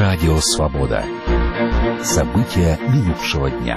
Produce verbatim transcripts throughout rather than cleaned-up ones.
Радио Свобода. События минувшего дня.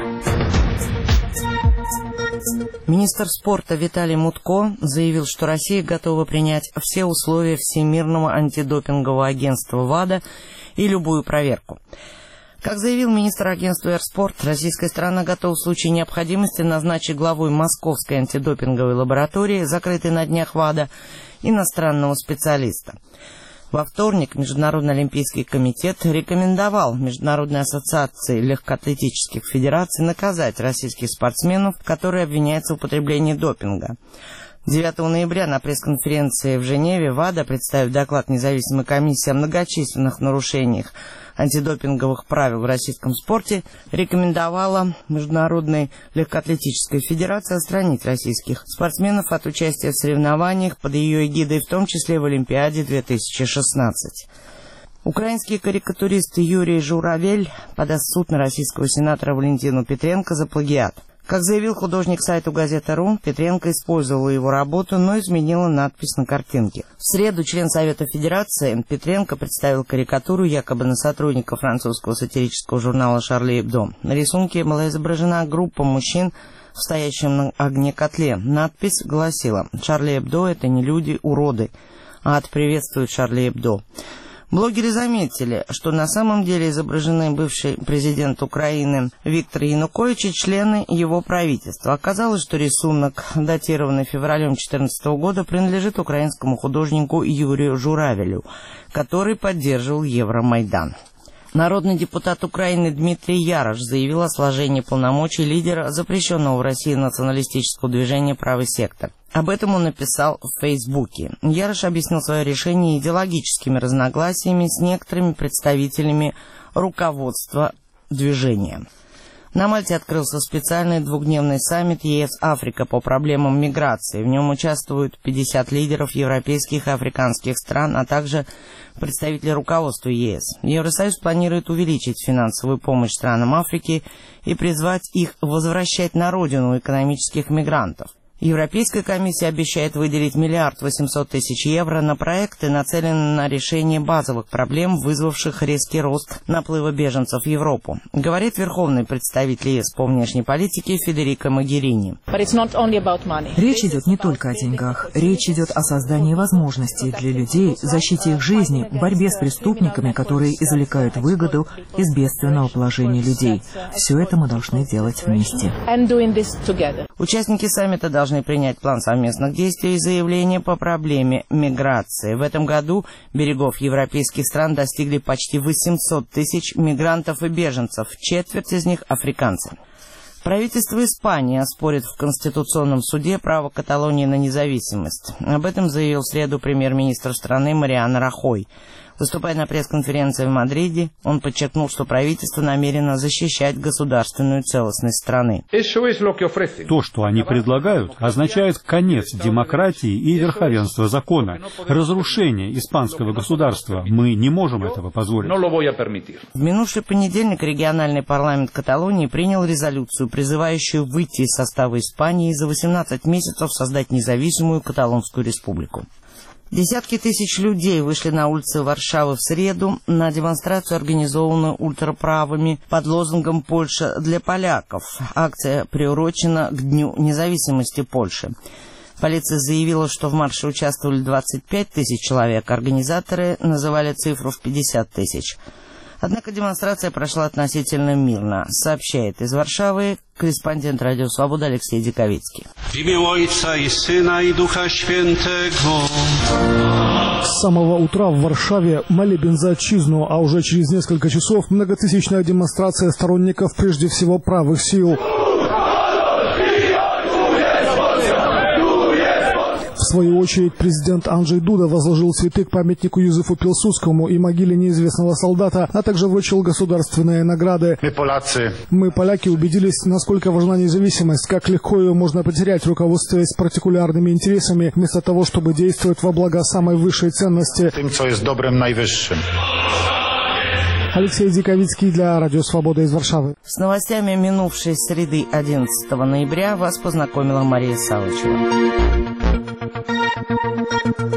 Министр спорта Виталий Мутко заявил, что Россия готова принять все условия Всемирного антидопингового агентства ВАДА и любую проверку. Как заявил министр агентства «Эрспорт», российская сторона готова в случае необходимости назначить главой Московской антидопинговой лаборатории, закрытой на днях ВАДА, иностранного специалиста. Во вторник Международный олимпийский комитет рекомендовал Международной ассоциации легкоатлетических федераций наказать российских спортсменов, которые обвиняются в употреблении допинга. девятого ноября на пресс-конференции в Женеве ВАДА, представив доклад независимой комиссии о многочисленных нарушениях антидопинговых правил в российском спорте, рекомендовала Международной легкоатлетической федерации отстранить российских спортсменов от участия в соревнованиях под ее эгидой, в том числе в Олимпиаде две тысячи шестнадцать. Украинский карикатурист Юрий Журавель подаст в суд на российского сенатора Валентину Петренко за плагиат. Как заявил художник сайту «Газета.ру», Петренко использовала его работу, но изменила надпись на картинке. В среду член Совета Федерации Петренко представил карикатуру якобы на сотрудника французского сатирического журнала «Шарли Эбдо». На рисунке была изображена группа мужчин в стоящем на огне котле. Надпись гласила: «Шарли Эбдо — это не люди, уроды. Ад приветствует Шарли Эбдо». Блогеры заметили, что на самом деле изображены бывший президент Украины Виктор Янукович и члены его правительства. Оказалось, что рисунок, датированный февралем две тысячи четырнадцатого года, принадлежит украинскому художнику Юрию Журавелю, который поддерживал Евромайдан. Народный депутат Украины Дмитрий Ярош заявил о сложении полномочий лидера запрещенного в России националистического движения «Правый сектор». Об этом он написал в Фейсбуке. Ярош объяснил свое решение идеологическими разногласиями с некоторыми представителями руководства движения. На Мальте открылся специальный двухдневный саммит ЕС-Африка по проблемам миграции. В нем участвуют пятьдесят лидеров европейских и африканских стран, а также представители руководства ЕС. Евросоюз планирует увеличить финансовую помощь странам Африки и призвать их возвращать на родину экономических мигрантов. Европейская комиссия обещает выделить миллиард восемьсот тысяч евро на проекты, нацеленные на решение базовых проблем, вызвавших резкий рост наплыва беженцев в Европу, говорит верховный представитель ЕС по внешней политике Федерико Могерини. Речь идет не только о деньгах. Речь идет о создании возможностей для людей, защите их жизни, борьбе с преступниками, которые извлекают выгоду из бедственного положения людей. Все это мы должны делать вместе. Участники саммита должны принять план совместных действий и заявление по проблеме миграции. В этом году берегов европейских стран достигли почти восемьсот тысяч мигрантов и беженцев, четверть из них африканцы. Правительство Испании оспорит в Конституционном суде право Каталонии на независимость. Об этом заявил в среду премьер-министр страны Мариано Рахой. Выступая на пресс-конференции в Мадриде, он подчеркнул, что правительство намерено защищать государственную целостность страны. То, что они предлагают, означает конец демократии и верховенства закона, разрушение испанского государства. Мы не можем этого позволить. В минувший понедельник региональный парламент Каталонии принял резолюцию, призывающую выйти из состава Испании и за восемнадцать месяцев создать независимую Каталонскую республику. Десятки тысяч людей вышли на улицы Варшавы в среду на демонстрацию, организованную ультраправыми под лозунгом «Польша для поляков». Акция приурочена к Дню независимости Польши. Полиция заявила, что в марше участвовали двадцать пять тысяч человек, организаторы называли цифру в пятьдесят тысяч. Однако демонстрация прошла относительно мирно, сообщает из Варшавы корреспондент Радио Свобода Алексей Диковицкий. С самого утра в Варшаве молебен за отчизну, а уже через несколько часов многотысячная демонстрация сторонников прежде всего правых сил. В свою очередь президент Анджей Дуда возложил цветы к памятнику Юзефу Пилсудскому и могиле неизвестного солдата, а также вручил государственные награды. Мы, поляцы. Мы, поляки, убедились, насколько важна независимость, как легко ее можно потерять, руководствуясь партикулярными интересами, вместо того, чтобы действовать во благо самой высшей ценности. Тем, что есть добрым наивысшим. Алексей Диковицкий для Радио Свобода из Варшавы. С новостями минувшей среды одиннадцатого ноября вас познакомила Мария Савычева.